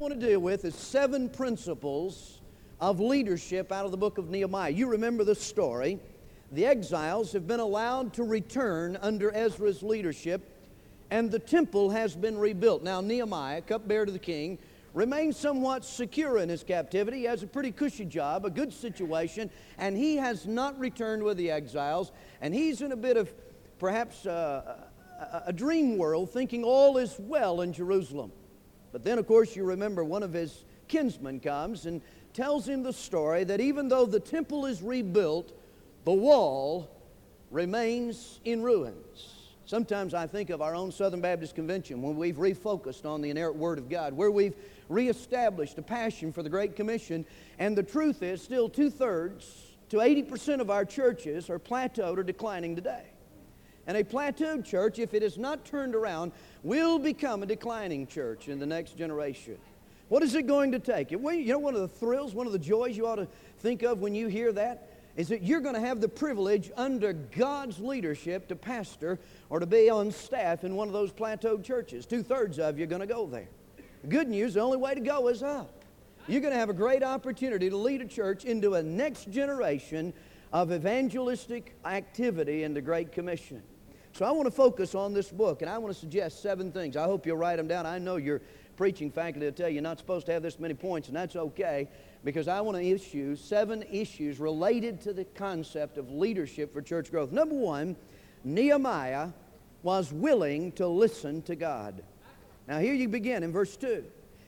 I want to deal with is 7 principles of leadership out of the book of Nehemiah. You remember the story. The exiles have been allowed to return under Ezra's leadership, and the temple has been rebuilt. Now Nehemiah, cupbearer to the king, remains somewhat secure in his captivity. He has a pretty cushy job, a good situation, and he has not returned with the exiles, and he's in a bit of perhaps a dream world, thinking all is well in Jerusalem. But then, of course, you remember one of his kinsmen comes and tells him the story that even though the temple is rebuilt, the wall remains in ruins. Sometimes I think of our own Southern Baptist Convention when we've refocused on the inerrant Word of God, where we've reestablished a passion for the Great Commission, and the truth is still 2/3 to 80% of our churches are plateaued or declining today. And a plateaued church, if it is not turned around, will become a declining church in the next generation. What is it going to take? You know, one of the thrills, one of the joys you ought to think of when you hear that is that you're going to have the privilege under God's leadership to pastor or to be on staff in one of those plateaued churches. 2/3 of you are going to go there. The good news, the only way to go is up. You're going to have a great opportunity to lead a church into a next generation of evangelistic activity in the Great Commission. So I want to focus on this book, and I want to suggest 7 things. I hope you'll write them down. I know your preaching faculty will tell you you're not supposed to have this many points, and that's okay, because I want to issue 7 issues related to the concept of leadership for church growth. Number 1, Nehemiah was willing to listen to God. Now here you begin in verse 2.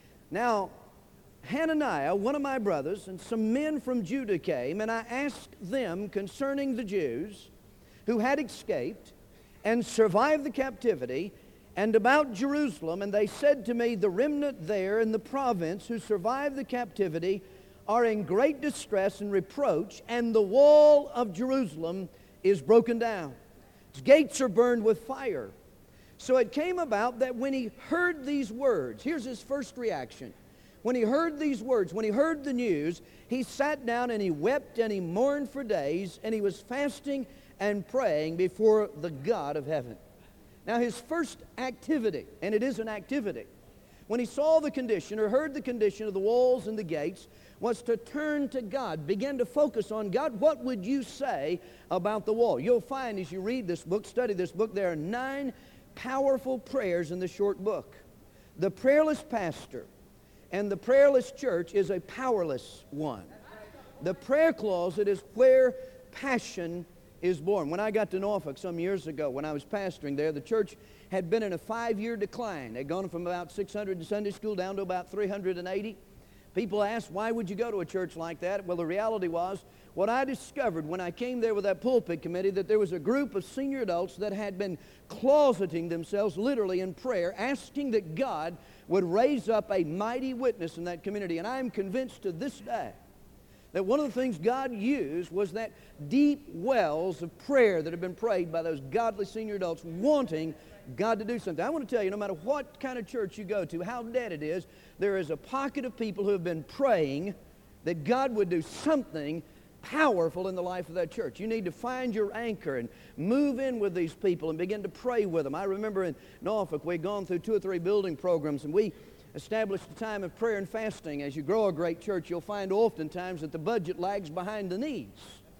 Now Hananiah, one of my brothers, and some men from Judah came, and I asked them concerning the Jews who had escaped and survived the captivity, and about Jerusalem, and they said to me, the remnant there in the province who survived the captivity are in great distress and reproach, and the wall of Jerusalem is broken down. Its gates are burned with fire. So it came about that when he heard these words, here's his first reaction. When he heard these words, when he heard the news, he sat down and he wept and he mourned for days, and he was fasting and praying before the God of heaven. Now his first activity, and it is an activity, when he saw the condition or heard the condition of the walls and the gates, was to turn to God, begin to focus on God. What would you say about the wall? You'll find as you read this book, study this book, there are 9 powerful prayers in the short book. The prayerless pastor and the prayerless church is a powerless one. The prayer closet is where passion is born. When I got to Norfolk some years ago, when I was pastoring there, the church had been in a 5-year decline. They'd gone from about 600 in Sunday school down to about 380. People asked, why would you go to a church like that? Well, the reality was, what I discovered when I came there with that pulpit committee, that there was a group of senior adults that had been closeting themselves literally in prayer, asking that God would raise up a mighty witness in that community. And I am convinced to this day that one of the things God used was that deep wells of prayer that have been prayed by those godly senior adults wanting God to do something. I want to tell you, no matter what kind of church you go to, how dead it is, there is a pocket of people who have been praying that God would do something powerful in the life of that church. You need to find your anchor and move in with these people and begin to pray with them. I remember in Norfolk, we'd gone through 2 or 3 building programs, and we established a time of prayer and fasting. As you grow a great church, you'll find oftentimes that the budget lags behind the needs.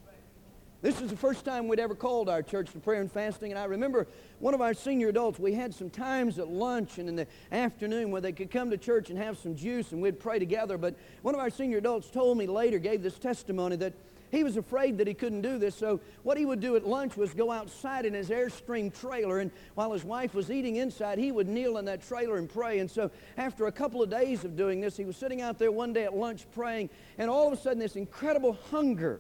This is the first time we'd ever called our church to prayer and fasting, and I remember one of our senior adults, we had some times at lunch and in the afternoon where they could come to church and have some juice and we'd pray together, but one of our senior adults told me later, gave this testimony, that he was afraid that he couldn't do this, so what he would do at lunch was go outside in his Airstream trailer, and while his wife was eating inside, he would kneel in that trailer and pray. And so after a couple of days of doing this, he was sitting out there one day at lunch praying, and all of a sudden this incredible hunger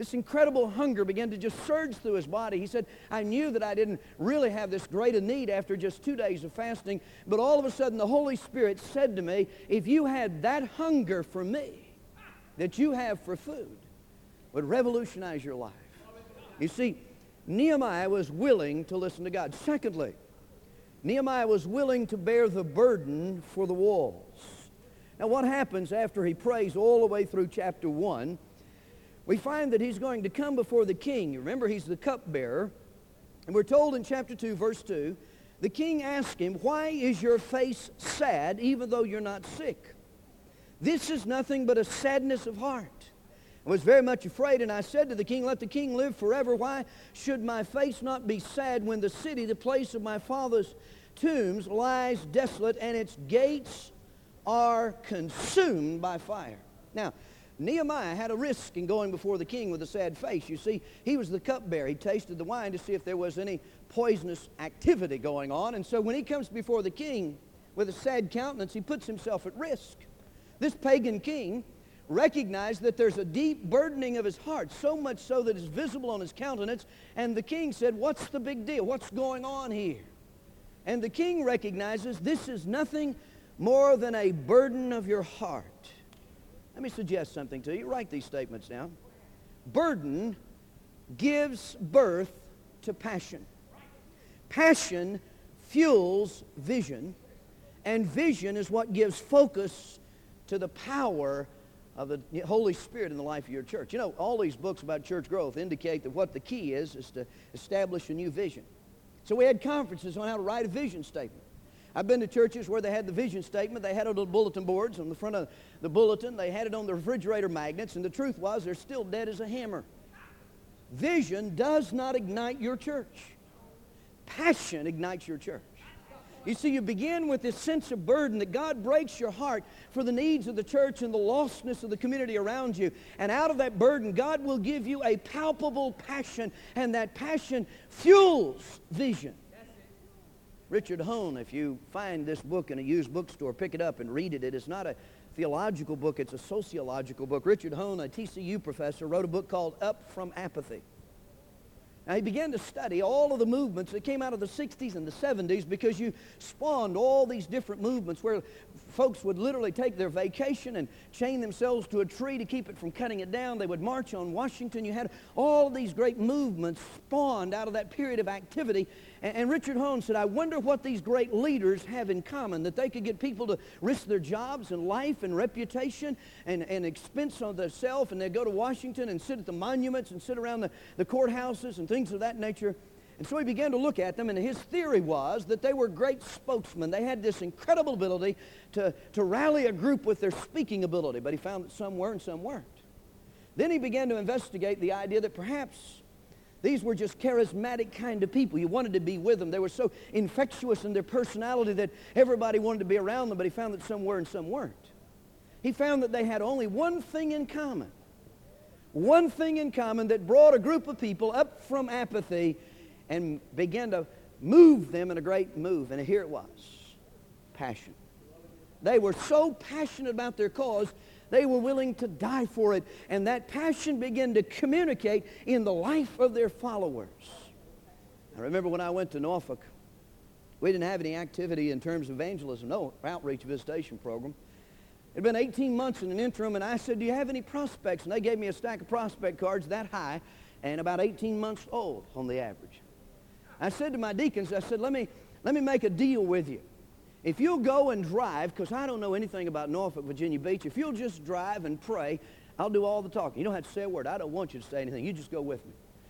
began to just surge through his body. He said, I knew that I didn't really have this great a need after just 2 days of fasting, but all of a sudden the Holy Spirit said to me, if you had that hunger for me that you have for food, would revolutionize your life. You see, Nehemiah was willing to listen to God. Secondly, Nehemiah was willing to bear the burden for the walls. Now what happens after he prays all the way through chapter 1, we find that he's going to come before the king. You remember, he's the cupbearer. And we're told in chapter 2, verse 2, the king asked him, why is your face sad even though you're not sick? This is nothing but a sadness of heart. I was very much afraid, and I said to the king, let the king live forever. Why should my face not be sad when the city, the place of my father's tombs, lies desolate, and its gates are consumed by fire? Now, Nehemiah had a risk in going before the king with a sad face. You see, he was the cupbearer. He tasted the wine to see if there was any poisonous activity going on. And so when he comes before the king with a sad countenance, he puts himself at risk. This pagan king recognized that there's a deep burdening of his heart, so much so that it's visible on his countenance. And the king said, what's the big deal? What's going on here? And the king recognizes this is nothing more than a burden of your heart. Let me suggest something to you. Write these statements down. Burden gives birth to passion. Passion fuels vision, and vision is what gives focus to the power of the Holy Spirit in the life of your church. You know, all these books about church growth indicate that what the key is to establish a new vision. So we had conferences on how to write a vision statement. I've been to churches where they had the vision statement. They had it on bulletin boards on the front of the bulletin. They had it on the refrigerator magnets, and the truth was they're still dead as a hammer. Vision does not ignite your church. Passion ignites your church. You see, you begin with this sense of burden that God breaks your heart for the needs of the church and the lostness of the community around you. And out of that burden, God will give you a palpable passion, and that passion fuels vision. Richard Hone, if you find this book in a used bookstore, pick it up and read it. It is not a theological book, it's a sociological book. Richard Hone, a TCU professor, wrote a book called Up From Apathy. Now, he began to study all of the movements that came out of the 60s and the 70s, because you spawned all these different movements where folks would literally take their vacation and chain themselves to a tree to keep it from cutting it down. They would march on Washington. You had all of these great movements spawned out of that period of activity. And Richard Hone said, I wonder what these great leaders have in common, that they could get people to risk their jobs and life and reputation and expense on themselves, and they'd go to Washington and sit at the monuments and sit around the courthouses and things of that nature. And so he began to look at them, and his theory was that they were great spokesmen. They had this incredible ability to rally a group with their speaking ability, but he found that some were and some weren't. Then he began to investigate the idea that perhaps these were just charismatic kind of people. You wanted to be with them. They were so infectious in their personality that everybody wanted to be around them, but he found that some were and some weren't. He found that they had only one thing in common. One thing in common that brought a group of people up from apathy and began to move them in a great move. And here it was, passion. They were so passionate about their cause, they were willing to die for it. And that passion began to communicate in the life of their followers. I remember when I went to Norfolk, we didn't have any activity in terms of evangelism, no outreach visitation program. It had been 18 months in an interim, and I said, do you have any prospects? And they gave me a stack of prospect cards that high and about 18 months old on the average. I said to my deacons, I said, let me make a deal with you. If you'll go and drive, because I don't know anything about Norfolk, Virginia Beach, if you'll just drive and pray, I'll do all the talking. You don't have to say a word. I don't want you to say anything. You just go with me.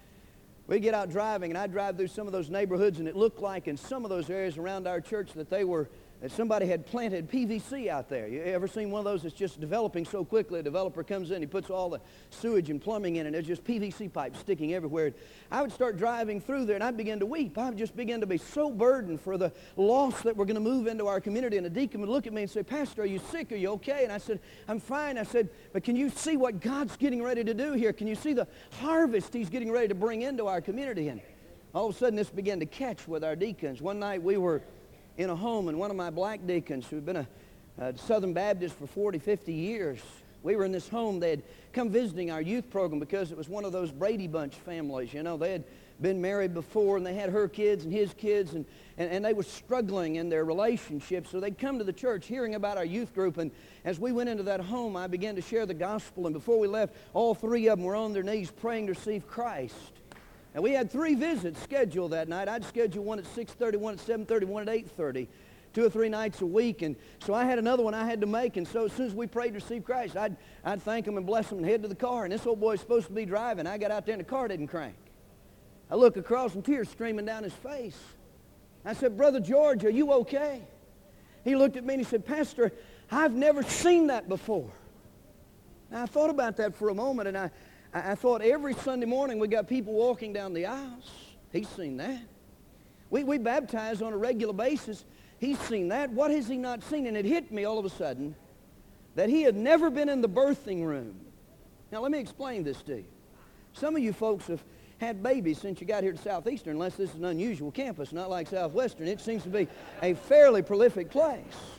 We get out driving, and I drive through some of those neighborhoods, and it looked like in some of those areas around our church that somebody had planted PVC out there. You ever seen one of those that's just developing so quickly? A developer comes in, he puts all the sewage and plumbing in, and there's just PVC pipes sticking everywhere. I would start driving through there, and I'd begin to weep. I would just begin to be so burdened for the loss that we're going to move into our community. And a deacon would look at me and say, Pastor, are you sick? Are you okay? And I said, I'm fine. I said, but can you see what God's getting ready to do here? Can you see the harvest He's getting ready to bring into our community? And all of a sudden, this began to catch with our deacons. One night, we were in a home, and one of my black deacons, who had been a Southern Baptist for 40, 50 years, we were in this home. They had come visiting our youth program because it was one of those Brady Bunch families. You know, they had been married before, and they had her kids and his kids, and they were struggling in their relationship. So they'd come to the church hearing about our youth group, and as we went into that home, I began to share the gospel, and before we left, all three of them were on their knees praying to receive Christ. And we had 3 visits scheduled that night. I'd schedule one at 6:30, one at 7:30, one at 8:30, 2 or 3 nights a week. And so I had another one I had to make. And so as soon as we prayed to receive Christ, I'd thank them and bless them and head to the car. And this old boy's supposed to be driving. I got out there and the car didn't crank. I look across and tears streaming down his face. I said, Brother George, are you okay? He looked at me and he said, Pastor, I've never seen that before. Now, I thought about that for a moment, and I thought every Sunday morning we got people walking down the aisles. He's seen that. We baptize on a regular basis. He's seen that. What has he not seen? And it hit me all of a sudden that he had never been in the birthing room. Now, let me explain this to you. Some of you folks have had babies since you got here to Southeastern, unless this is an unusual campus, not like Southwestern. It seems to be a fairly prolific place.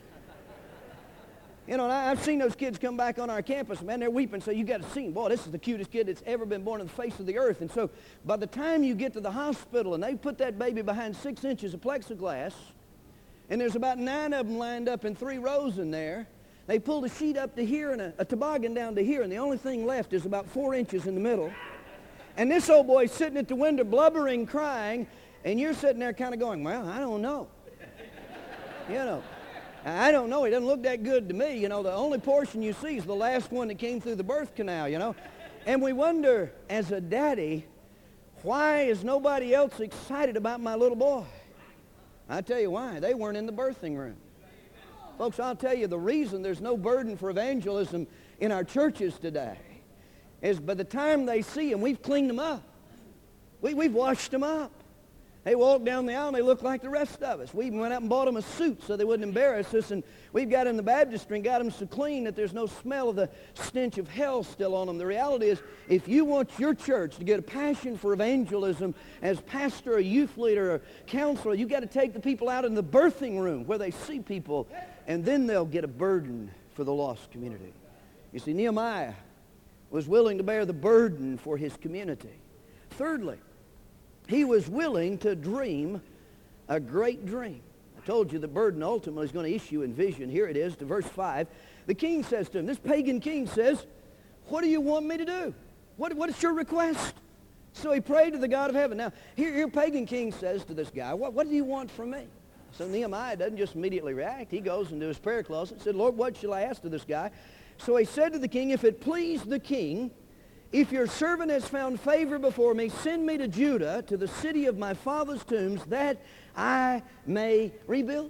You know, and I've seen those kids come back on our campus, man, they're weeping, so you got to see them. Boy, this is the cutest kid that's ever been born on the face of the earth. And so by the time you get to the hospital and they put that baby behind 6 inches of plexiglass, and there's about 9 of them lined up in 3 rows in there, they pulled a sheet up to here and a toboggan down to here, and the only thing left is about 4 inches in the middle. And this old boy's sitting at the window blubbering, crying, and you're sitting there kind of going, well, I don't know. You know. I don't know. He doesn't look that good to me. You know, the only portion you see is the last one that came through the birth canal, you know. And we wonder, as a daddy, why is nobody else excited about my little boy? I tell you why. They weren't in the birthing room. Folks, I'll tell you the reason there's no burden for evangelism in our churches today is by the time they see him, we've cleaned them up. We've washed them up. They walk down the aisle and they look like the rest of us. We even went out and bought them a suit so they wouldn't embarrass us. And we've got in the baptistry and got them so clean that there's no smell of the stench of hell still on them. The reality is, if you want your church to get a passion for evangelism as pastor, or youth leader, or counselor, you've got to take the people out in the birthing room where they see people, and then they'll get a burden for the lost community. You see, Nehemiah was willing to bear the burden for his community. Thirdly, he was willing to dream a great dream. I told you the burden ultimately is going to issue in vision. Here it is, to verse 5. The king says to him, this pagan king says, what do you want me to do? What is your request? So he prayed to the God of heaven. Now, here pagan king says to this guy, what do you want from me? So Nehemiah doesn't just immediately react. He goes into his prayer closet and said, Lord, what shall I ask to this guy? So he said to the king, if it please the king, if your servant has found favor before me, send me to Judah, to the city of my father's tombs, that I may rebuild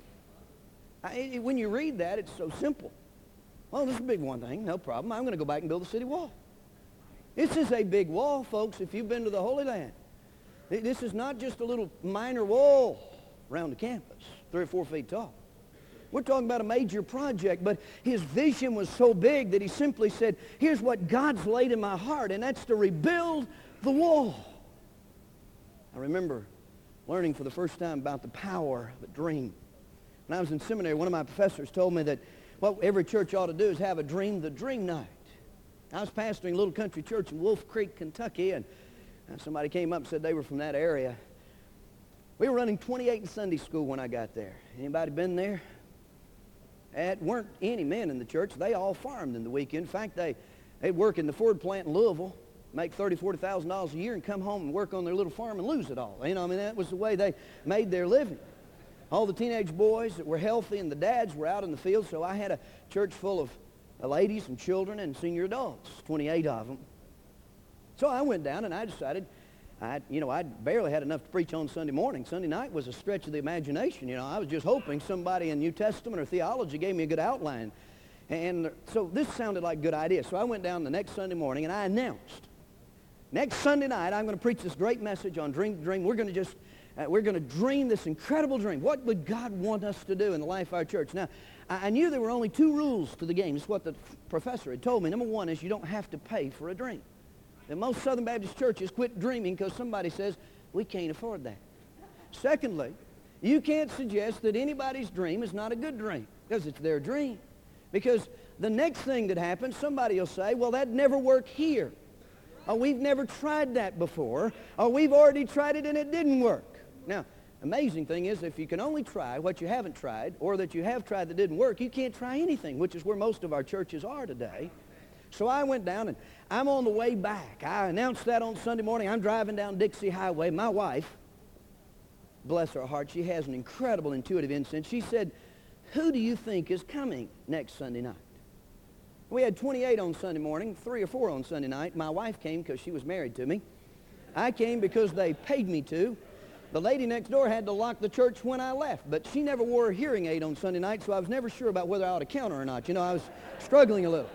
it. When you read that, it's so simple. Well, this is a big one thing, no problem. I'm going to go back and build a city wall. This is a big wall, folks, if you've been to the Holy Land. This is not just a little minor wall around the campus, 3 or 4 feet tall. We're talking about a major project, but his vision was so big that he simply said, here's what God's laid in my heart, and that's to rebuild the wall. I remember learning for the first time about the power of a dream. When I was in seminary, one of my professors told me that what every church ought to do is have a dream, the dream night. I was pastoring a little country church in Wolf Creek, Kentucky, and somebody came up and said they were from that area. We were running 28 in Sunday school when I got there. Anybody been there? There weren't any men in the church. They all farmed in the weekend. In fact, they'd work in the Ford plant in Louisville, make $30,000, $40,000 a year, and come home and work on their little farm and lose it all. You know, I mean, that was the way they made their living. All the teenage boys that were healthy and the dads were out in the field, so I had a church full of ladies and children and senior adults, 28 of them. So I went down and I decided, I barely had enough to preach on Sunday morning. Sunday night was a stretch of the imagination. You know, I was just hoping somebody in New Testament or theology gave me a good outline. And so this sounded like a good idea. So I went down the next Sunday morning and I announced, next Sunday night I'm going to preach this great message on Dream to Dream. We're going to dream this incredible dream. What would God want us to do in the life of our church? Now, I knew there were only 2 rules to the game. It's what the professor had told me. Number 1 is you don't have to pay for a dream. And most Southern Baptist churches quit dreaming because somebody says, we can't afford that. Secondly, you can't suggest that anybody's dream is not a good dream because it's their dream. Because the next thing that happens, somebody will say, well, that never worked here. Or we've never tried that before. Or we've already tried it and it didn't work. Now, amazing thing is if you can only try what you haven't tried or that you have tried that didn't work, you can't try anything, which is where most of our churches are today. So I went down, and I'm on the way back. I announced that on Sunday morning. I'm driving down Dixie Highway. My wife, bless her heart, she has an incredible intuitive instinct. She said, who do you think is coming next Sunday night? We had 28 on Sunday morning, 3 or 4 on Sunday night. My wife came because she was married to me. I came because they paid me to. The lady next door had to lock the church when I left, but she never wore a hearing aid on Sunday night, so I was never sure about whether I ought to count her or not. You know, I was struggling a little.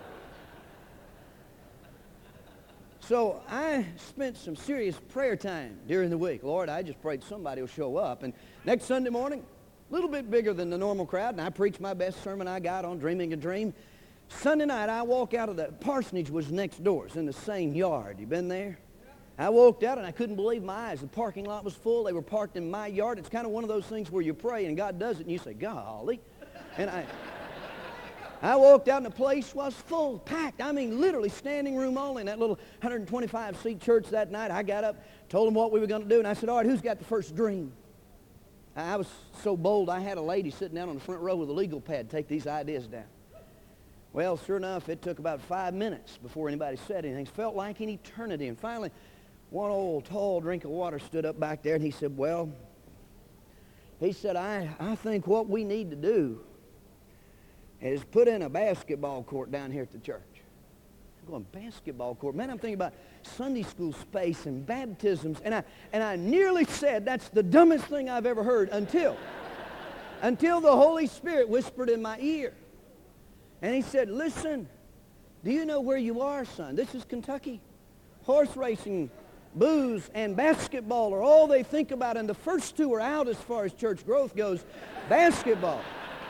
So I spent some serious prayer time during the week. Lord, I just prayed somebody will show up. And next Sunday morning, a little bit bigger than the normal crowd, and I preached my best sermon I got on Dreaming a Dream. Sunday night, I walk out of the parsonage was next door. It's in the same yard. You been there? I walked out and I couldn't believe my eyes. The parking lot was full. They were parked in my yard. It's kind of one of those things where you pray and God does it and you say, golly. And I walked out and the place was full, packed. I mean, literally standing room only in that little 125-seat church that night. I got up, told them what we were going to do, and I said, all right, who's got the first dream? I was so bold, I had a lady sitting down on the front row with a legal pad take these ideas down. Well, sure enough, it took about 5 minutes before anybody said anything. It felt like an eternity. And finally, one old tall drink of water stood up back there, and he said, well, I think what we need to do is put in a basketball court down here at the church. I'm going, basketball court? Man, I'm thinking about Sunday school space and baptisms, and I nearly said that's the dumbest thing I've ever heard until the Holy Spirit whispered in my ear. And he said, listen, do you know where you are, son? This is Kentucky. Horse racing, booze, and basketball are all they think about, and the first two are out as far as church growth goes. Basketball.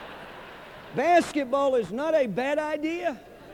Basketball is not a bad idea.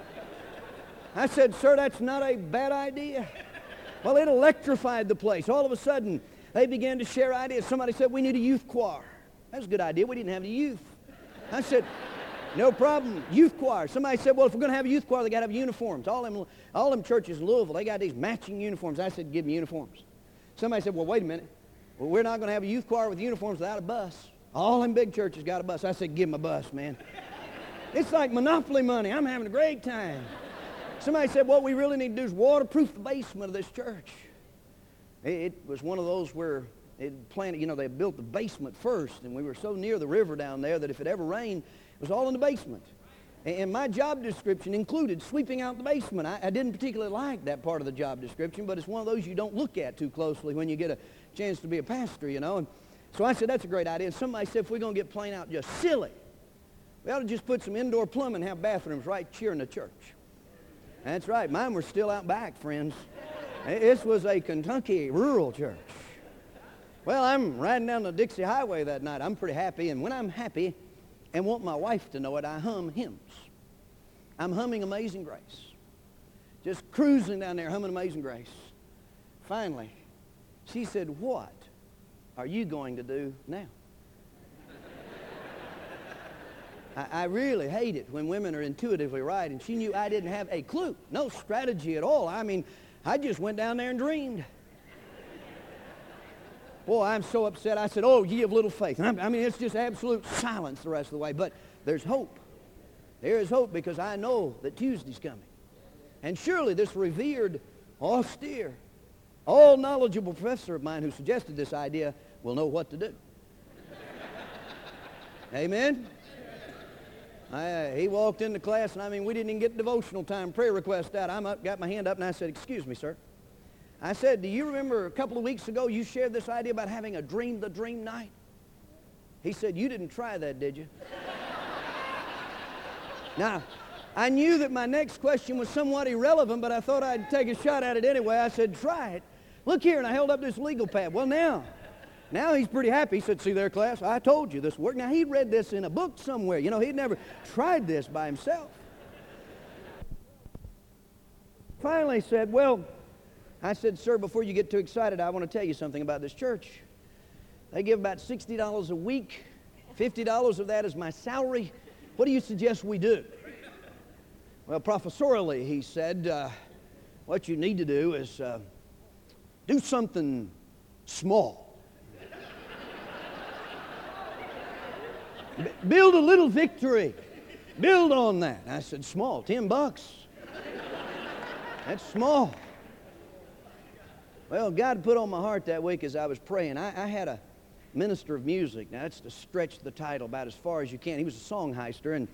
I said, sir, that's not a bad idea. Well, it electrified the place. All of a sudden, they began to share ideas. Somebody said, we need a youth choir. That's a good idea. We didn't have any youth. I said, no problem, youth choir. Somebody said, well, if we're going to have a youth choir, they got to have uniforms. All them churches in Louisville, they got these matching uniforms. I said, give them uniforms. Somebody said, well, wait a minute. Well, we're not going to have a youth choir with uniforms without a bus. All them big churches got a bus. I said, give them a bus, man. It's like Monopoly money. I'm having a great time. Somebody said, what we really need to do is waterproof the basement of this church. It was one of those where they built the basement first, and we were so near the river down there that if it ever rained, it was all in the basement. And my job description included sweeping out the basement. I didn't particularly like that part of the job description, but it's one of those you don't look at too closely when you get a chance to be a pastor, you know. And so I said, that's a great idea. And somebody said, if we're going to get plain out just silly, we ought to just put some indoor plumbing and have bathrooms right here in the church. That's right. Mine were still out back, friends. This was a Kentucky rural church. Well, I'm riding down the Dixie Highway that night. I'm pretty happy, and when I'm happy and want my wife to know it, I hum hymns. I'm humming Amazing Grace. Just cruising down there, humming Amazing Grace. Finally, she said, what are you going to do now? I really hate it when women are intuitively right, and she knew I didn't have a clue, no strategy at all. I mean, I just went down there and dreamed. Boy, I'm so upset. I said, oh, ye of little faith. I mean, it's just absolute silence the rest of the way. But there's hope. There is hope because I know that Tuesday's coming. And surely this revered, austere, all-knowledgeable professor of mine who suggested this idea will know what to do. Amen? He walked into class, and I mean, we didn't even get devotional time, prayer request out. I'm up, got my hand up, and I said, excuse me, sir. I said, do you remember a couple of weeks ago you shared this idea about having a dream the dream night? He said, you didn't try that, did you? Now, I knew that my next question was somewhat irrelevant, but I thought I'd take a shot at it anyway. I said, try it. Look here, and I held up this legal pad. Well, now he's pretty happy. He said, see there, class, I told you this worked. Now, he'd read this in a book somewhere. You know, he'd never tried this by himself. Finally said, well, I said, sir, before you get too excited, I want to tell you something about this church. They give about $60 a week. $50 of that is my salary. What do you suggest we do? Well, professorially, he said, what you need to do is do something small. Build a little victory. Build on that. I said, small, $10. That's small. Well, God put on my heart that week as I was praying. I had a minister of music. Now, that's to stretch the title about as far as you can. He was a songheister, and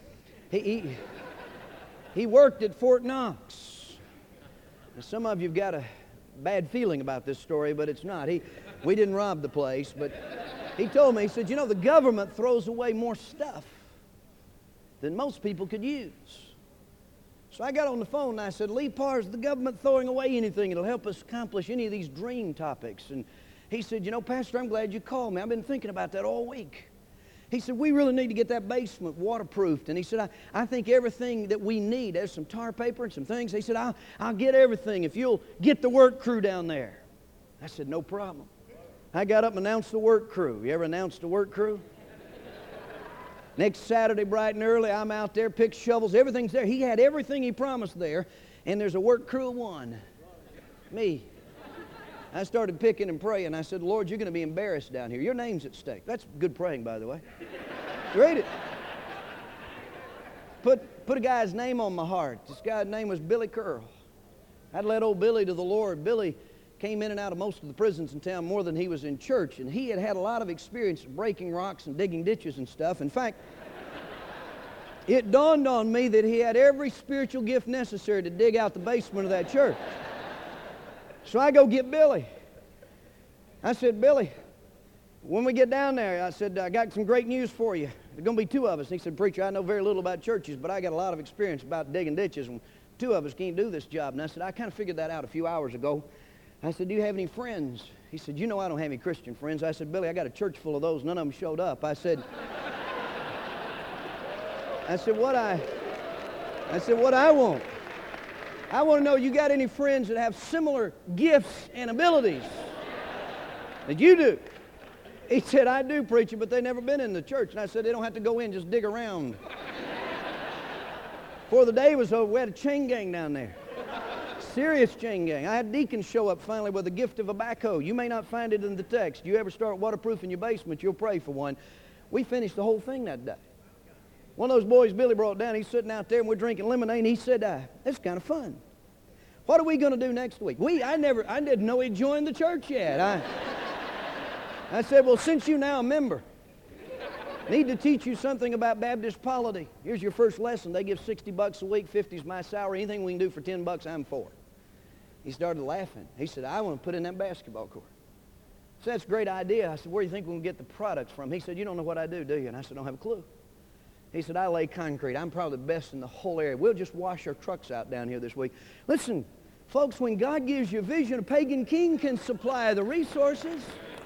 he worked at Fort Knox. Now, some of you have got a bad feeling about this story, but it's not. We didn't rob the place, but he told me, he said, you know, the government throws away more stuff than most people could use. So I got on the phone and I said, Lee Parr, is the government throwing away anything that'll help us accomplish any of these dream topics? And he said, you know, Pastor, I'm glad you called me. I've been thinking about that all week. He said, we really need to get that basement waterproofed. And he said, I think everything that we need, there's some tar paper and some things. He said, I'll get everything if you'll get the work crew down there. I said, no problem. I got up and announced the work crew. You ever announced the work crew? Next Saturday, bright and early, I'm out there, pick shovels, everything's there. He had everything he promised there, and there's a work crew of one. Me. I started picking and praying. I said, Lord, you're going to be embarrassed down here. Your name's at stake. That's good praying, by the way. Read it. Put a guy's name on my heart. This guy's name was Billy Curl. I'd led old Billy to the Lord. Billy came in and out of most of the prisons in town more than he was in church, and he had had a lot of experience breaking rocks and digging ditches and stuff. In fact, it dawned on me that he had every spiritual gift necessary to dig out the basement of that church. So I go get Billy. I said, Billy, when we get down there, I said, I got some great news for you. There's going to be two of us. And he said, Preacher, I know very little about churches, but I got a lot of experience about digging ditches, and two of us can't do this job. And I said, I kind of figured that out a few hours ago. I said, do you have any friends? He said, you know I don't have any Christian friends. I said, Billy, I got a church full of those. None of them showed up. I said, what I want. I want to know, you got any friends that have similar gifts and abilities that you do? He said, I do, preacher, but they've never been in the church. And I said, they don't have to go in, just dig around. Before the day was over, we had a chain gang down there. Serious chain gang. I had deacons show up finally with a gift of a backhoe. You may not find it in the text. You ever start waterproofing your basement, you'll pray for one. We finished the whole thing that day. One of those boys Billy brought down, he's sitting out there and we're drinking lemonade, and he said, that's kind of fun. What are we going to do next week? I didn't know he'd joined the church yet. I said, well, since you're now a member, need to teach you something about Baptist polity. Here's your first lesson. They give $60 a week, 50 is my salary. Anything we can do for $10, I'm for. He started laughing. He said, I want to put in that basketball court. I said, that's a great idea. I said, where do you think we can get the products from? He said, you don't know what I do you? And I said, I don't have a clue. He said, I lay concrete. I'm probably the best in the whole area. We'll just wash our trucks out down here this week. Listen, folks, when God gives you a vision, a pagan king can supply the resources.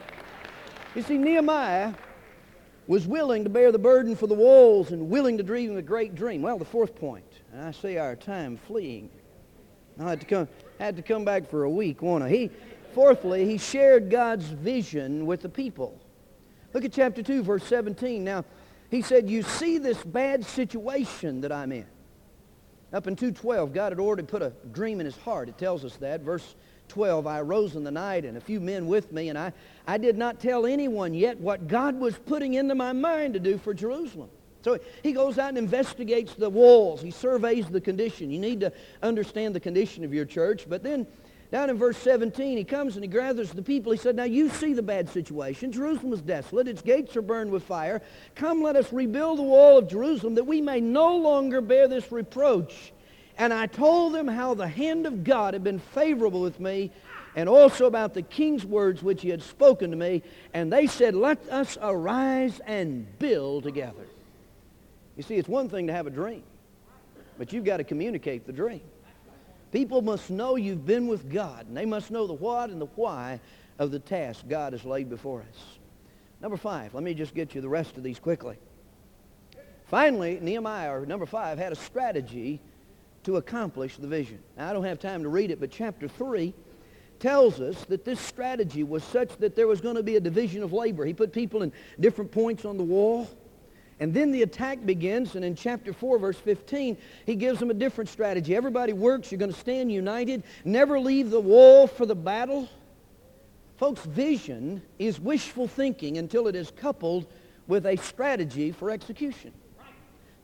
You see, Nehemiah was willing to bear the burden for the walls and willing to dream a great dream. Well, the fourth point, and I see our time fleeing. I had to come back for a week, won't I? Fourthly, he shared God's vision with the people. Look at chapter 2, verse 17. Now, he said, you see this bad situation that I'm in. Up in 2:12, God had already put a dream in his heart. It tells us that. Verse 12, I arose in the night and a few men with me, and I did not tell anyone yet what God was putting into my mind to do for Jerusalem. So he goes out and investigates the walls. He surveys the condition. You need to understand the condition of your church. But then down in verse 17, he comes and he gathers the people. He said, now you see the bad situation. Jerusalem is desolate. Its gates are burned with fire. Come, let us rebuild the wall of Jerusalem that we may no longer bear this reproach. And I told them how the hand of God had been favorable with me, and also about the king's words which he had spoken to me. And they said, let us arise and build together. You see, it's one thing to have a dream, but you've got to communicate the dream. People must know you've been with God, and they must know the what and the why of the task God has laid before us. Number 5, let me just get you the rest of these quickly. Finally, Nehemiah, or number 5, had a strategy to accomplish the vision. Now, I don't have time to read it, but chapter 3 tells us that this strategy was such that there was going to be a division of labor. He put people in different points on the wall. And then the attack begins, and in chapter 4, verse 15, he gives them a different strategy. Everybody works. You're going to stand united. Never leave the wall for the battle. Folks, vision is wishful thinking until it is coupled with a strategy for execution.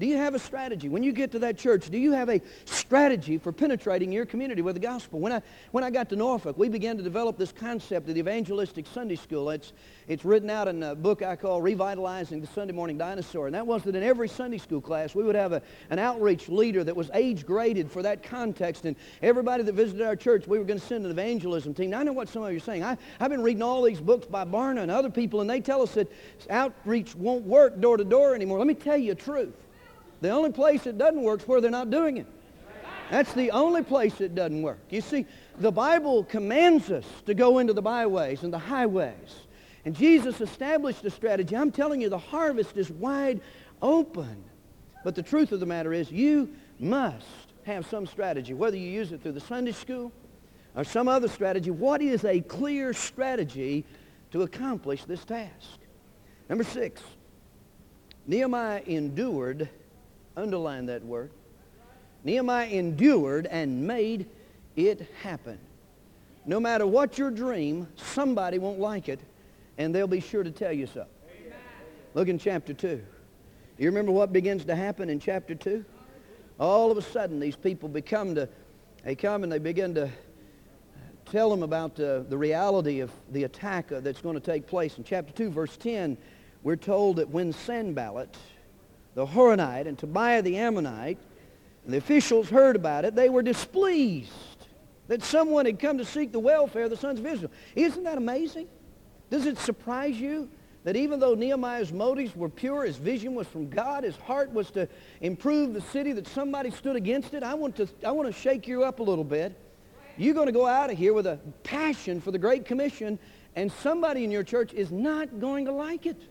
Do you have a strategy? When you get to that church, do you have a strategy for penetrating your community with the gospel? When I got to Norfolk, we began to develop this concept of the evangelistic Sunday school. It's written out in a book I call Revitalizing the Sunday Morning Dinosaur. And that was that in every Sunday school class, we would have an outreach leader that was age graded for that context. And everybody that visited our church, we were going to send an evangelism team. Now, I know what some of you are saying. I've been reading all these books by Barna and other people, and they tell us that outreach won't work door to door anymore. Let me tell you the truth. The only place it doesn't work is where they're not doing it. That's the only place it doesn't work. You see, the Bible commands us to go into the byways and the highways. And Jesus established a strategy. I'm telling you, the harvest is wide open. But the truth of the matter is, you must have some strategy, whether you use it through the Sunday school or some other strategy. What is a clear strategy to accomplish this task? Number 6, Nehemiah endured. Underline that word. Nehemiah endured and made it happen. No matter what your dream, somebody won't like it, and they'll be sure to tell you so. Amen. Look in chapter 2. You remember what begins to happen in chapter 2? All of a sudden, these people they come and they begin to tell them about the reality of the attack that's going to take place. In chapter 2, verse 10, we're told that when Sanballat, the Horonite, and Tobiah the Ammonite, and the officials heard about it, they were displeased that someone had come to seek the welfare of the sons of Israel. Isn't that amazing? Does it surprise you that even though Nehemiah's motives were pure, his vision was from God, his heart was to improve the city, that somebody stood against it? I want to shake you up a little bit. You're going to go out of here with a passion for the Great Commission, and somebody in your church is not going to like it.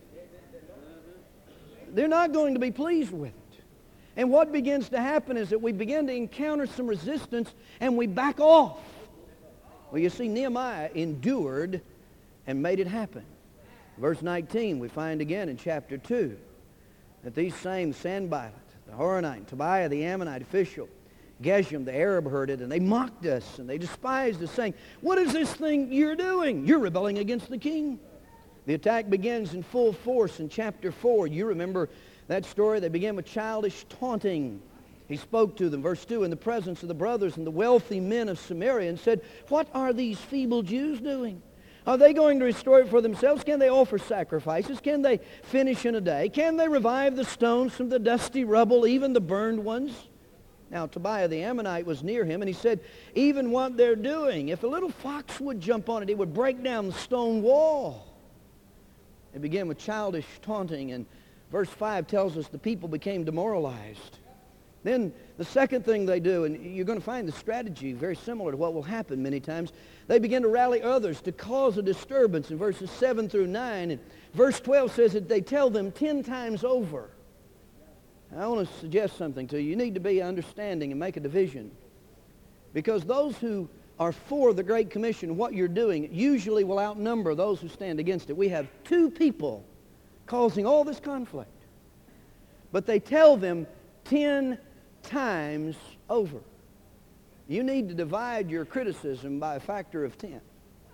They're not going to be pleased with it. And what begins to happen is that we begin to encounter some resistance and we back off. Well, you see, Nehemiah endured and made it happen. Verse 19, we find again in chapter 2 that these same Sanballat, the Horonite, Tobiah the Ammonite official, Geshem the Arab heard it, and they mocked us and they despised us, saying, "What is this thing you're doing? You're rebelling against the king." The attack begins in full force in chapter 4. You remember that story. They began with childish taunting. He spoke to them, verse 2, in the presence of the brothers and the wealthy men of Samaria, and said, "What are these feeble Jews doing? Are they going to restore it for themselves? Can they offer sacrifices? Can they finish in a day? Can they revive the stones from the dusty rubble, even the burned ones?" Now Tobiah the Ammonite was near him, and he said, "Even what they're doing, if a little fox would jump on it, it would break down the stone wall." It began with childish taunting, and verse 5 tells us the people became demoralized. Then the second thing they do, and you're going to find the strategy very similar to what will happen many times, they begin to rally others to cause a disturbance in verses 7 through 9. And verse 12 says that they tell them 10 times over. I want to suggest something to you. You need to be understanding and make a division. Because those who are for the Great Commission, what you're doing, usually will outnumber those who stand against it. We have 2 people causing all this conflict. But they tell them 10 times over. You need to divide your criticism by a factor of 10.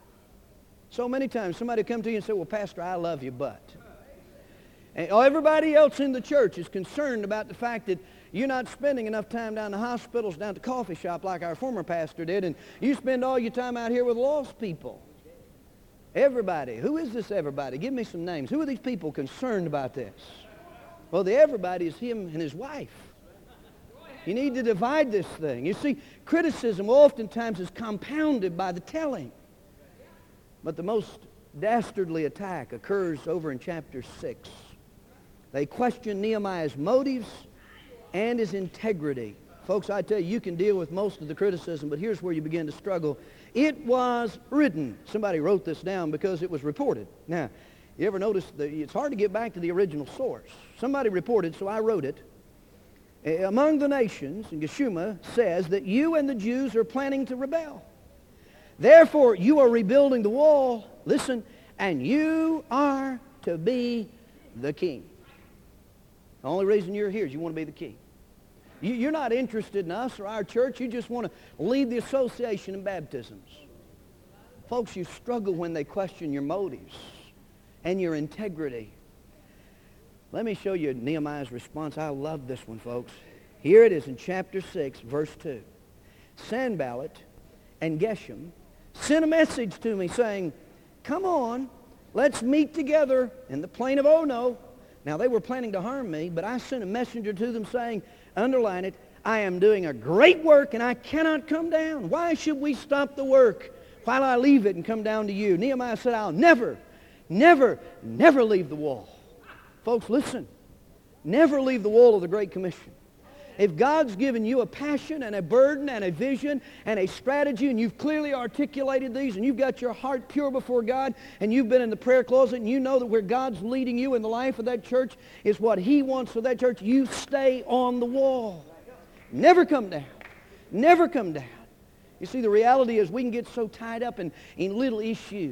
So many times somebody come to you and say, "Well, Pastor, I love you, but..." And everybody else in the church is concerned about the fact that you're not spending enough time down the hospitals, down at the coffee shop like our former pastor did, and you spend all your time out here with lost people. Everybody. Who is this everybody? Give me some names. Who are these people concerned about this? Well, the everybody is him and his wife. You need to divide this thing. You see, criticism oftentimes is compounded by the telling. But the most dastardly attack occurs over in chapter 6. They question Nehemiah's motives and his integrity. Folks, I tell you, you can deal with most of the criticism, but here's where you begin to struggle. It was written. Somebody wrote this down because it was reported. Now, you ever notice that it's hard to get back to the original source? Somebody reported, so I wrote it. Among the nations, and Geshuma says that you and the Jews are planning to rebel. Therefore, you are rebuilding the wall, listen, and you are to be the king. The only reason you're here is you want to be the king. You're not interested in us or our church. You just want to lead the association in baptisms. Folks, you struggle when they question your motives and your integrity. Let me show you Nehemiah's response. I love this one, folks. Here it is in chapter 6, verse 2. Sanballat and Geshem sent a message to me saying, come on, let's meet together in the plain of Ono. Now, they were planning to harm me, but I sent a messenger to them saying, underline it, I am doing a great work and I cannot come down. Why should we stop the work while I leave it and come down to you? Nehemiah said, I'll never leave the wall. Folks, listen. Never leave the wall of the Great Commission. If God's given you a passion and a burden and a vision and a strategy, and you've clearly articulated these, and you've got your heart pure before God, and you've been in the prayer closet, and you know that where God's leading you in the life of that church is what He wants for that church, you stay on the wall. Never come down. Never come down. You see, the reality is we can get so tied up in little issues.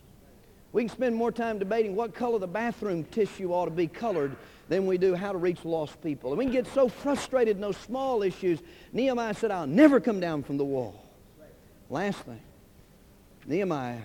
We can spend more time debating what color the bathroom tissue ought to be colored than we do how to reach lost people. And we can get so frustrated in those small issues. Nehemiah said, I'll never come down from the wall. Last thing, Nehemiah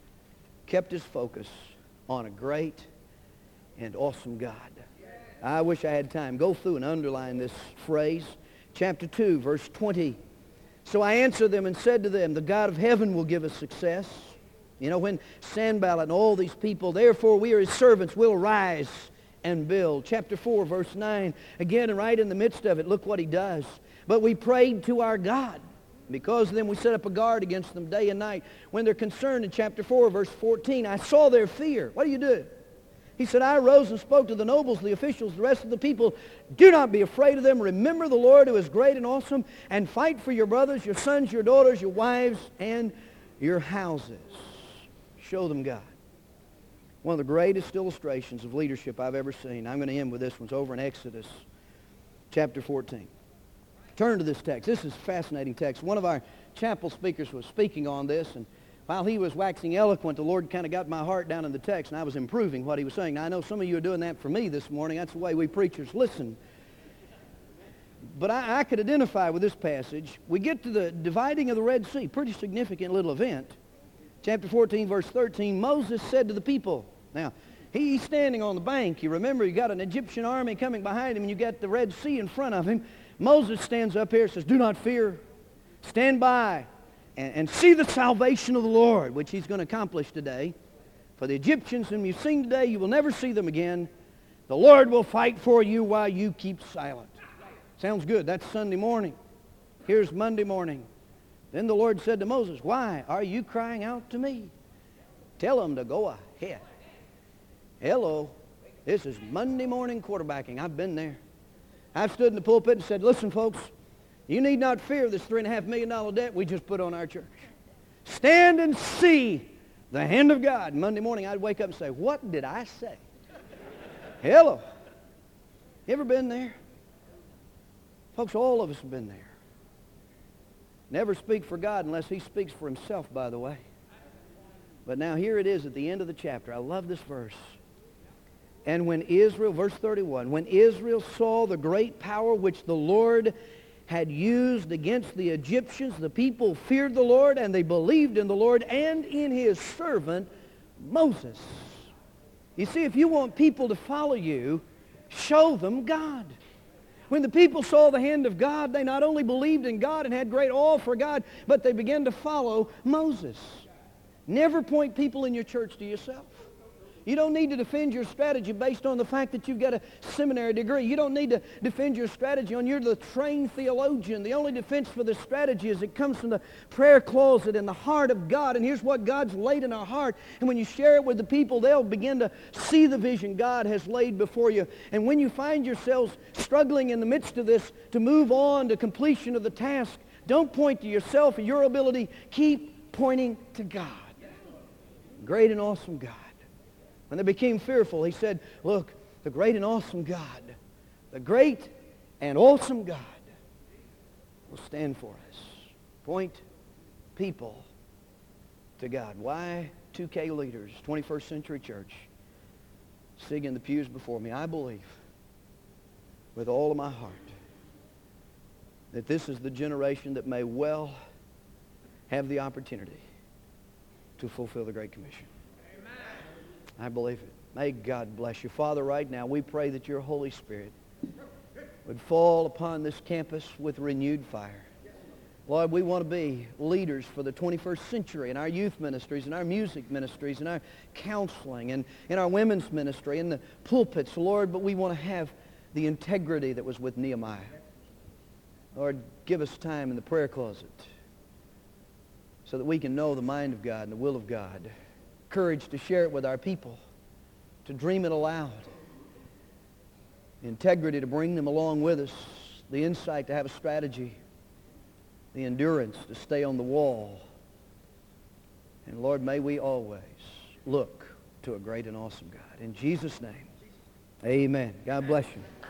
kept his focus on a great and awesome God. I wish I had time. Go through and underline this phrase. Chapter 2, verse 20. So I answered them and said to them, the God of heaven will give us success. You know, when Sanballat and all these people, therefore we are His servants, will rise and build. Chapter 4, verse 9. Again, and right in the midst of it, look what he does. But we prayed to our God. Because of them we set up a guard against them day and night. When they're concerned in chapter 4, verse 14, I saw their fear. What do you do? He said, I arose and spoke to the nobles, the officials, the rest of the people. Do not be afraid of them. Remember the Lord who is great and awesome, and fight for your brothers, your sons, your daughters, your wives, and your houses. Show them God. One of the greatest illustrations of leadership I've ever seen. I'm going to end with this one. It's over in Exodus chapter 14. Turn to this text. This is a fascinating text. One of our chapel speakers was speaking on this, and while he was waxing eloquent, the Lord kind of got my heart down in the text, and I was improving what he was saying. Now, I know some of you are doing that for me this morning. That's the way we preachers listen. But I could identify with this passage. We get to the dividing of the Red Sea, pretty significant little event. Chapter 14, verse 13, Moses said to the people, now, he's standing on the bank. You remember, you got an Egyptian army coming behind him, and you got the Red Sea in front of him. Moses stands up here and says, do not fear. Stand by and see the salvation of the Lord, which he's going to accomplish today. For the Egyptians whom you've seen today, you will never see them again. The Lord will fight for you while you keep silent. Sounds good. That's Sunday morning. Here's Monday morning. Then the Lord said to Moses, why are you crying out to me? Tell them to go ahead. Hello. This is Monday morning quarterbacking. I've been there. I've stood in the pulpit and said, listen, folks, you need not fear this $3.5 million debt we just put on our church. Stand and see the hand of God. Monday morning, I'd wake up and say, what did I say? Hello. You ever been there? Folks, all of us have been there. Never speak for God unless He speaks for Himself, by the way. But now here it is at the end of the chapter. I love this verse. And when Israel, verse 31, when Israel saw the great power which the Lord had used against the Egyptians, the people feared the Lord, and they believed in the Lord and in His servant Moses. You see, if you want people to follow you, show them God. When the people saw the hand of God, they not only believed in God and had great awe for God, but they began to follow Moses. Never point people in your church to yourself. You don't need to defend your strategy based on the fact that you've got a seminary degree. You don't need to defend your strategy on you're the trained theologian. The only defense for this strategy is it comes from the prayer closet in the heart of God. And here's what God's laid in our heart. And when you share it with the people, they'll begin to see the vision God has laid before you. And when you find yourselves struggling in the midst of this to move on to completion of the task, don't point to yourself or your ability. Keep pointing to God. Great and awesome God. When they became fearful, he said, look, the great and awesome God, the great and awesome God will stand for us. Point people to God. Why 2K leaders, 21st century church, sitting in the pews before me? I believe with all of my heart that this is the generation that may well have the opportunity to fulfill the Great Commission. I believe it. May God bless you. Father, right now we pray that your Holy Spirit would fall upon this campus with renewed fire. Lord, we want to be leaders for the 21st century in our youth ministries, in our music ministries, in our counseling, and in our women's ministry, in the pulpits, Lord, but we want to have the integrity that was with Nehemiah. Lord, give us time in the prayer closet so that we can know the mind of God and the will of God. Courage to share it with our people, to dream it aloud. The integrity to bring them along with us, the insight to have a strategy, the endurance to stay on the wall. And Lord, may we always look to a great and awesome God. In Jesus' name, amen. God bless you.